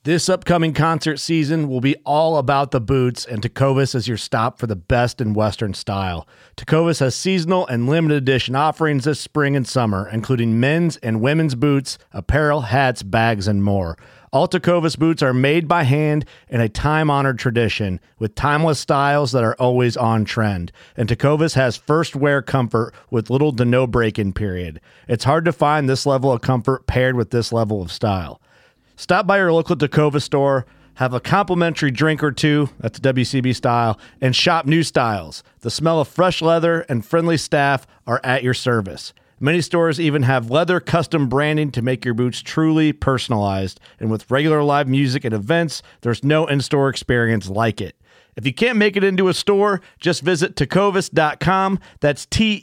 This upcoming concert season will be all about the boots, and Tecovas is your stop for the best in Western style. Tecovas has seasonal and limited edition offerings this spring and summer, including men's and women's boots, apparel, hats, bags, and more. All Tecovas boots are made by hand in a time-honored tradition with timeless styles that are always on trend. And Tecovas has first wear comfort with little to no break-in period. It's hard to find this level of comfort paired with this level of style. Stop by your local Tecovas store, have a complimentary drink or two, that's WCB style, and shop new styles. The smell of fresh leather and friendly staff are at your service. Many stores even have leather custom branding to make your boots truly personalized. And with regular live music and events, there's no in-store experience like it. If you can't make it into a store, just visit tecovas.com. That's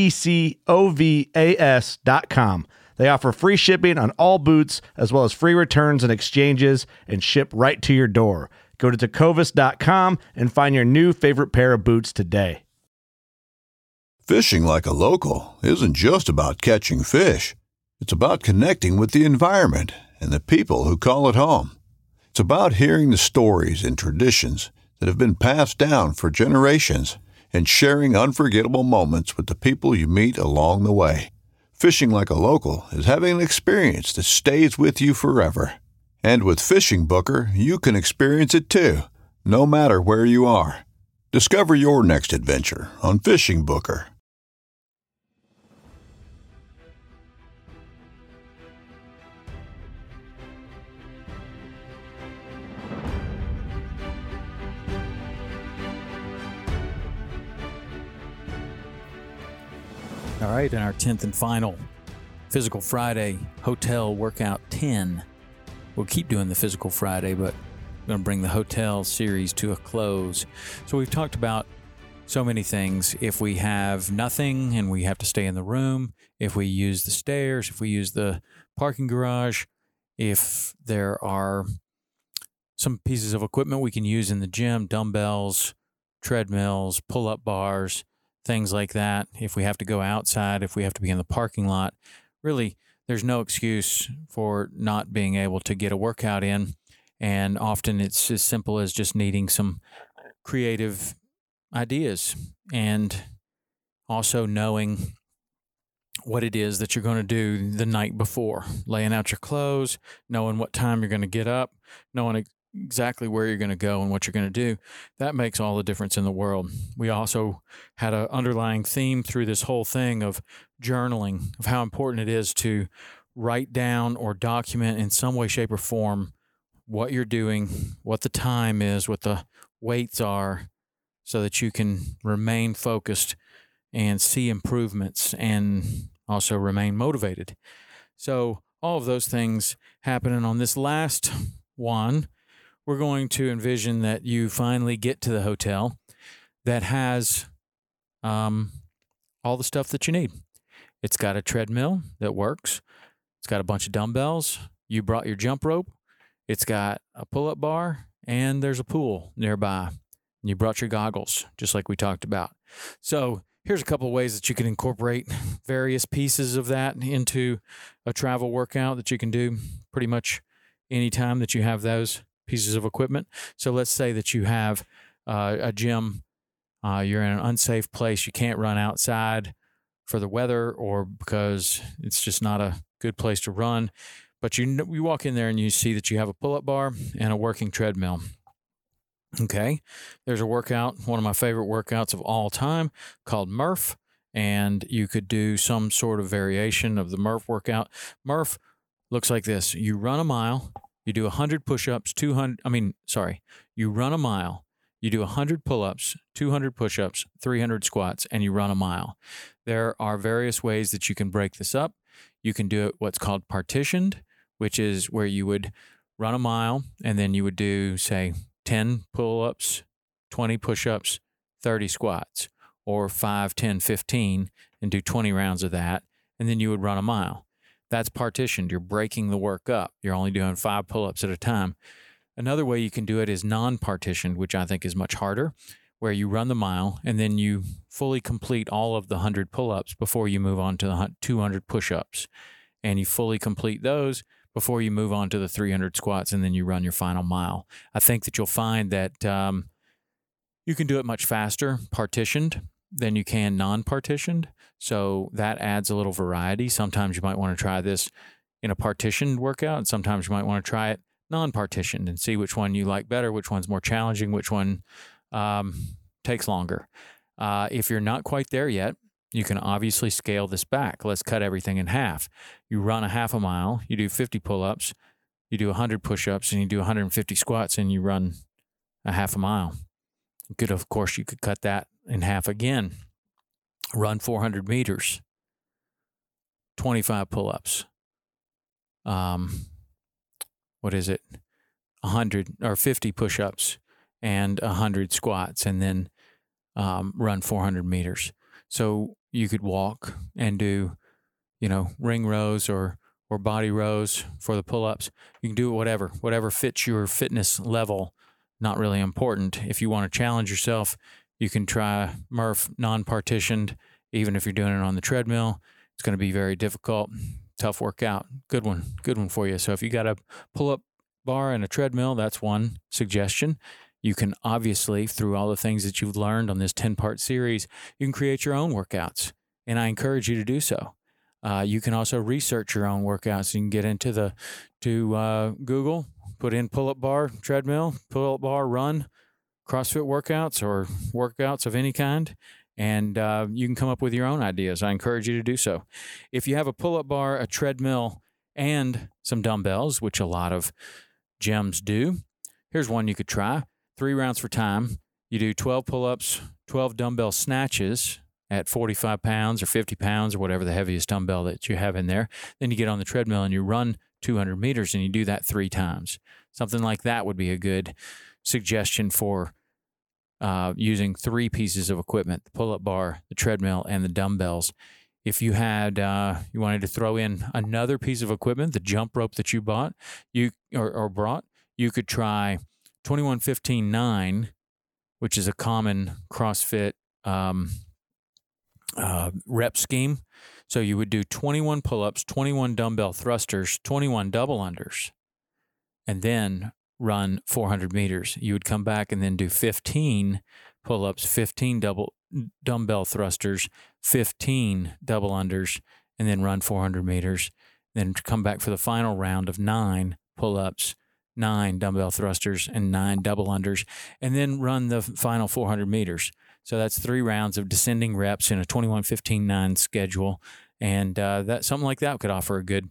TECOVAS.com. They offer free shipping on all boots, as well as free returns and exchanges, and ship right to your door. Go to tecovas.com and find your new favorite pair of boots today. Fishing like a local isn't just about catching fish. It's about connecting with the environment and the people who call it home. It's about hearing the stories and traditions that have been passed down for generations and sharing unforgettable moments with the people you meet along the way. Fishing like a local is having an experience that stays with you forever. And with Fishing Booker, you can experience it too, no matter where you are. Discover your next adventure on Fishing Booker. All right, in our 10th and final Physical Friday Hotel Workout 10. We'll keep doing the Physical Friday, but we're going to bring the hotel series to a close. So we've talked about so many things. If we have nothing and we have to stay in the room, if we use the stairs, if we use the parking garage, if there are some pieces of equipment we can use in the gym, dumbbells, treadmills, pull-up bars, things like that. If we have to go outside, if we have to be in the parking lot, really, there's no excuse for not being able to get a workout in. And often it's as simple as just needing some creative ideas and also knowing what it is that you're going to do the night before, laying out your clothes, knowing what time you're going to get up, knowing exactly where you're going to go and what you're going to do. That makes all the difference in the world. We also had an underlying theme through this whole thing of journaling, of how important it is to write down or document in some way, shape, or form what you're doing, what the time is, what the weights are, so that you can remain focused and see improvements and also remain motivated. So all of those things happening on this last one, we're going to envision that you finally get to the hotel that has all the stuff that you need. It's got a treadmill that works. It's got a bunch of dumbbells. You brought your jump rope. It's got a pull-up bar, and there's a pool nearby. And you brought your goggles, just like we talked about. So here's a couple of ways that you can incorporate various pieces of that into a travel workout that you can do pretty much any time that you have those pieces of equipment. So let's say that you have a gym, you're in an unsafe place, you can't run outside for the weather or because it's just not a good place to run, but you walk in there and you see that you have a pull-up bar and a working treadmill. Okay, there's a workout, one of my favorite workouts of all time, called Murph, and you could do some sort of variation of the Murph workout. Murph looks like this. You run a mile. You do 100 push-ups, you run a mile, you do 100 pull-ups, 200 push-ups, 300 squats, and you run a mile. There are various ways that you can break this up. You can do it what's called partitioned, which is where you would run a mile, and then you would do, say, 10 pull-ups, 20 push-ups, 30 squats, or 5, 10, 15, and do 20 rounds of that, and then you would run a mile. That's partitioned. You're breaking the work up. You're only doing 5 pull-ups at a time. Another way you can do it is non-partitioned, which I think is much harder, where you run the mile and then you fully complete all of the 100 pull-ups before you move on to the 200 push-ups. And you fully complete those before you move on to the 300 squats and then you run your final mile. I think that you'll find that you can do it much faster partitioned than you can non-partitioned. So that adds a little variety. Sometimes you might want to try this in a partitioned workout, and sometimes you might want to try it non-partitioned and see which one you like better, which one's more challenging, which one takes longer. If you're not quite there yet, you can obviously scale this back. Let's cut everything in half. You run a half a mile, you do 50 pull-ups, you do 100 push-ups, and you do 150 squats, and you run a half a mile. Of course, you could cut that in half again. Run 400 meters, 25 pull-ups. 100 or 50 push-ups and 100 squats, and then run 400 meters. So you could walk and do, ring rows or body rows for the pull-ups. You can do whatever fits your fitness level. Not really important. If you want to challenge yourself, you can try Murph non-partitioned, even if you're doing it on the treadmill. It's going to be very difficult, tough workout. Good one for you. So if you got a pull-up bar and a treadmill, that's one suggestion. You can obviously, through all the things that you've learned on this 10-part series, you can create your own workouts, and I encourage you to do so. You can also research your own workouts. You can get into Google, put in pull-up bar, treadmill, pull-up bar, run, CrossFit workouts or workouts of any kind, and you can come up with your own ideas. I encourage you to do so. If you have a pull-up bar, a treadmill, and some dumbbells, which a lot of gyms do, here's one you could try. 3 rounds for time. You do 12 pull-ups, 12 dumbbell snatches at 45 pounds or 50 pounds or whatever the heaviest dumbbell that you have in there. Then you get on the treadmill and you run 200 meters and you do that 3 times. Something like that would be a good suggestion for using 3 pieces of equipment: the pull-up bar, the treadmill, and the dumbbells. If you had you wanted to throw in another piece of equipment, the jump rope that you bought, brought, you could try 21-15-9, which is a common CrossFit rep scheme. So you would do 21 pull-ups, 21 dumbbell thrusters, 21 double unders, and then run 400 meters. You would come back and then do 15 pull-ups, 15 dumbbell thrusters, 15 double unders, and then run 400 meters. Then come back for the final round of 9 pull-ups, 9 dumbbell thrusters, and 9 double unders, and then run the final 400 meters. So that's 3 rounds of descending reps in a 21-15-9 schedule, and that something like that could offer a good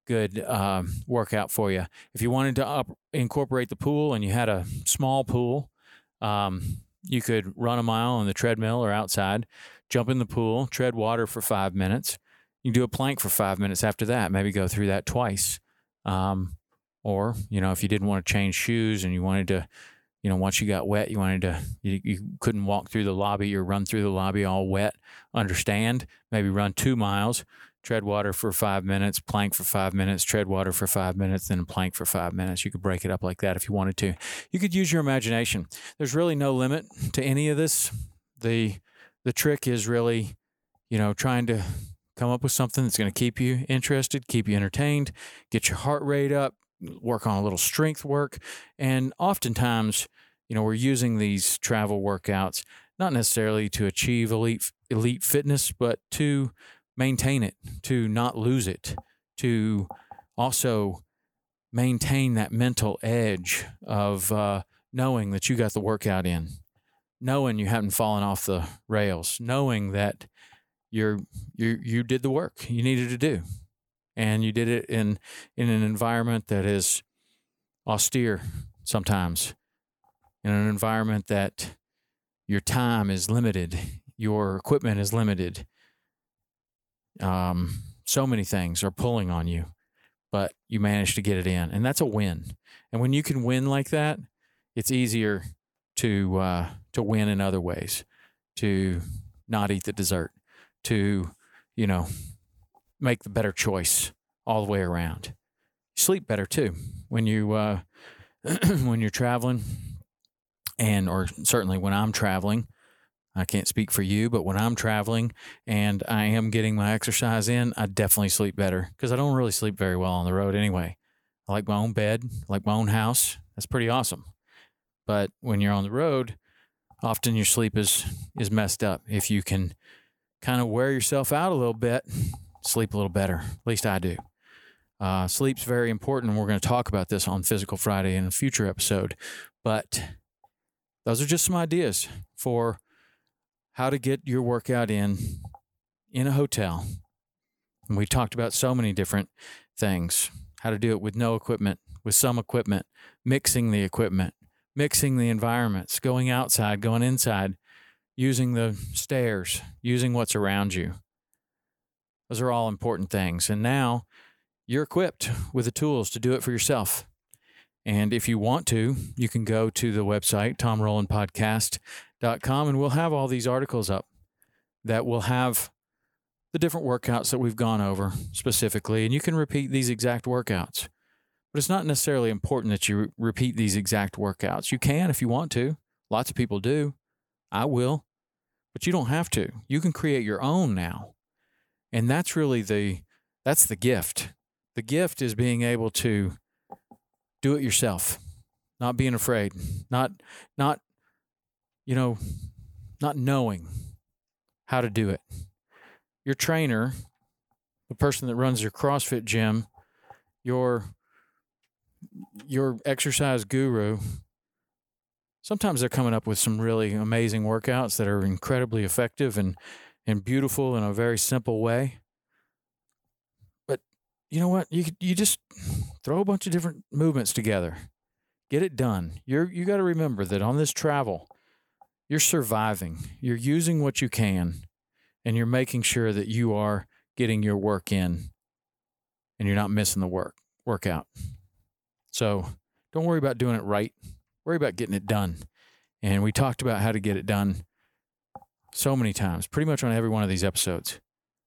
workout for you. If you wanted to incorporate the pool and you had a small pool, you could run a mile on the treadmill or outside, jump in the pool, tread water for 5 minutes. You can do a plank for 5 minutes after that, maybe go through that twice. Or, if you didn't want to change shoes and you wanted to, once you got wet, you couldn't walk through the lobby or run through the lobby all wet, understand, maybe run 2 miles, tread water for 5 minutes, plank for 5 minutes, tread water for 5 minutes, then plank for 5 minutes. You could break it up like that if you wanted to. You could use your imagination. There's really no limit to any of this. The trick is really, trying to come up with something that's going to keep you interested, keep you entertained, get your heart rate up, work on a little strength work. And oftentimes, we're using these travel workouts not necessarily to achieve elite fitness, but to maintain it, to not lose it, to also maintain that mental edge of knowing that you got the workout in, knowing you haven't fallen off the rails, knowing that you did the work you needed to do. And you did it in an environment that is austere sometimes, in an environment that your time is limited, your equipment is limited. So many things are pulling on you, but you managed to get it in, and that's a win. And when you can win like that, it's easier to win in other ways, to not eat the dessert, to, make the better choice all the way around. You sleep better too when you when you're traveling, or certainly when I'm traveling. I can't speak for you, but when I'm traveling and I am getting my exercise in, I definitely sleep better because I don't really sleep very well on the road anyway. I like my own bed, I like my own house. That's pretty awesome. But when you're on the road, often your sleep is messed up. If you can kind of wear yourself out a little bit, sleep a little better. At least I do. Sleep's very important, and we're going to talk about this on Physical Friday in a future episode. But those are just some ideas for how to get your workout in a hotel. And we talked about so many different things. How to do it with no equipment, with some equipment, mixing the equipment, mixing the environments, going outside, going inside, using the stairs, using what's around you. Those are all important things. And now you're equipped with the tools to do it for yourself. And if you want to, you can go to the website, TomRowlandPodcast.com, and we'll have all these articles up that will have the different workouts that we've gone over specifically, and you can repeat these exact workouts. But it's not necessarily important that you repeat these exact workouts. You can if you want to. Lots of people do. I will. But you don't have to. You can create your own now. And that's really that's the gift. The gift is being able to do it yourself, not being afraid, not knowing how to do it. Your trainer, the person that runs your CrossFit gym, your exercise guru, sometimes they're coming up with some really amazing workouts that are incredibly effective and beautiful in a very simple way. But you know what? You just throw a bunch of different movements together. Get it done. You got to remember that on this travel, you're surviving. You're using what you can. And you're making sure that you are getting your work in and you're not missing the workout. So don't worry about doing it right. Worry about getting it done. And we talked about how to get it done so many times, pretty much on every one of these episodes.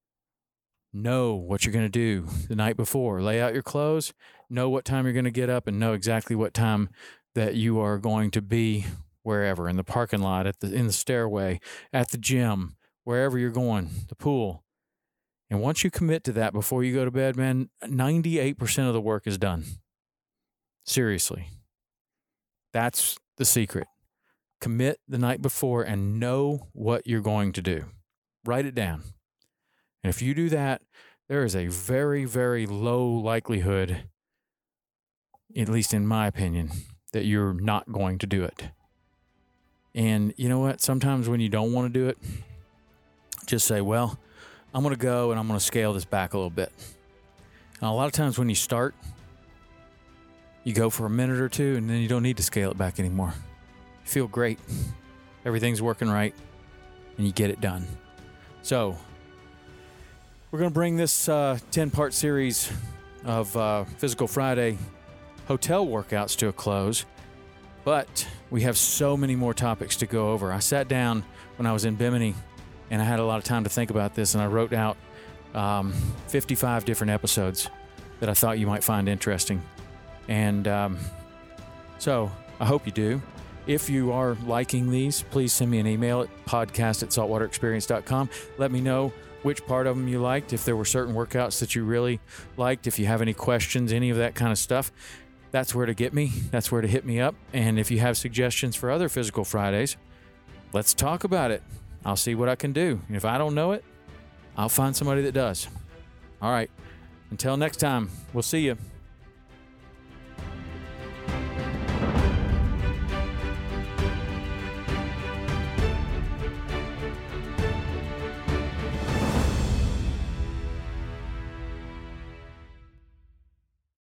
Know what you're going to do the night before. Lay out your clothes. Know what time you're going to get up and know exactly what time that you are going to be wherever, in the parking lot, in the stairway, at the gym, wherever you're going, the pool. And once you commit to that before you go to bed, man, 98% of the work is done. Seriously. That's the secret. Commit the night before and know what you're going to do. Write it down. And if you do that, there is a very, very low likelihood, at least in my opinion, that you're not going to do it. And you know what? Sometimes when you don't want to do it, just say, well, I'm going to go and I'm going to scale this back a little bit. And a lot of times when you start, you go for a minute or two and then you don't need to scale it back anymore. You feel great. Everything's working right and you get it done. So we're going to bring this 10-part series of Physical Friday hotel workouts to a close. But we have so many more topics to go over. I sat down when I was in Bimini and I had a lot of time to think about this, and I wrote out 55 different episodes that I thought you might find interesting. And so I hope you do. If you are liking these, please send me an email at podcast@saltwaterexperience.com. Let me know which part of them you liked, if there were certain workouts that you really liked, if you have any questions, any of that kind of stuff. That's where to get me. That's where to hit me up. And if you have suggestions for other Physical Fridays, let's talk about it. I'll see what I can do. And if I don't know it, I'll find somebody that does. All right. Until next time, we'll see you.